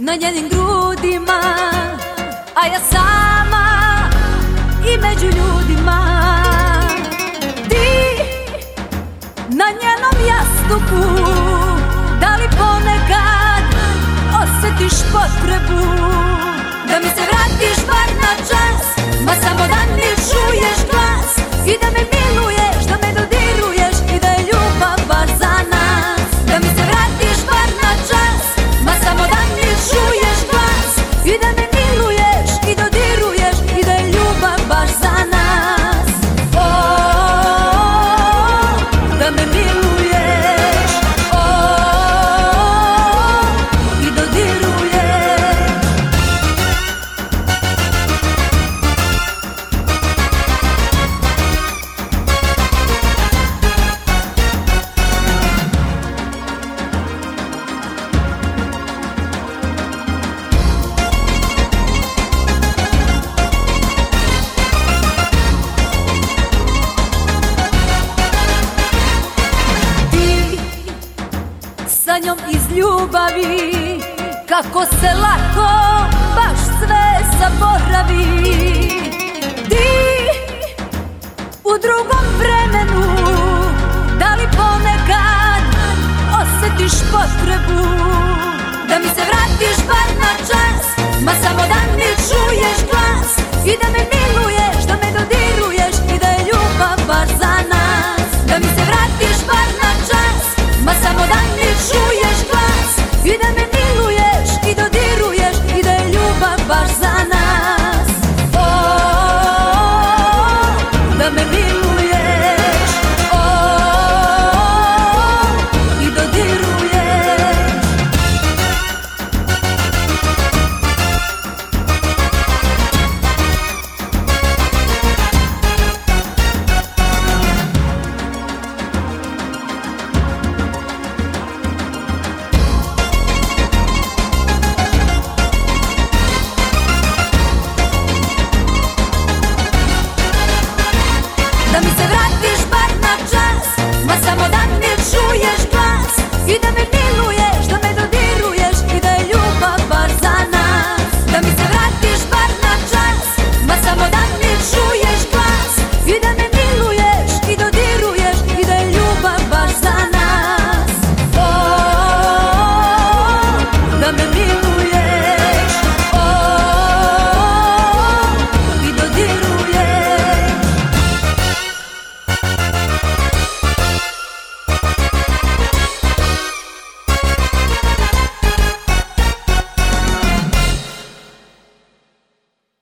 na njenim grudima, a ja sama i među ljudima. Ti na njenom jastuku, da li ponekad osjetiš potrebu da mi se vratiš bar na čas, ma samo da mi čuješ glas i da me miluješ, da me dodiruješ i da je ljubav baš za nas. Da mi se vratiš bar na čas, ma samo da mi čuješ glas i da me miluješ i dodiruješ i da je ljubav baš za nas. O, da me miluješ, o, i dodiruješ. Sa njom iz ljubavi, kako se lako baš sve zaboravi. Ti u drugom vremenu, da li ponekad osjetiš potrebu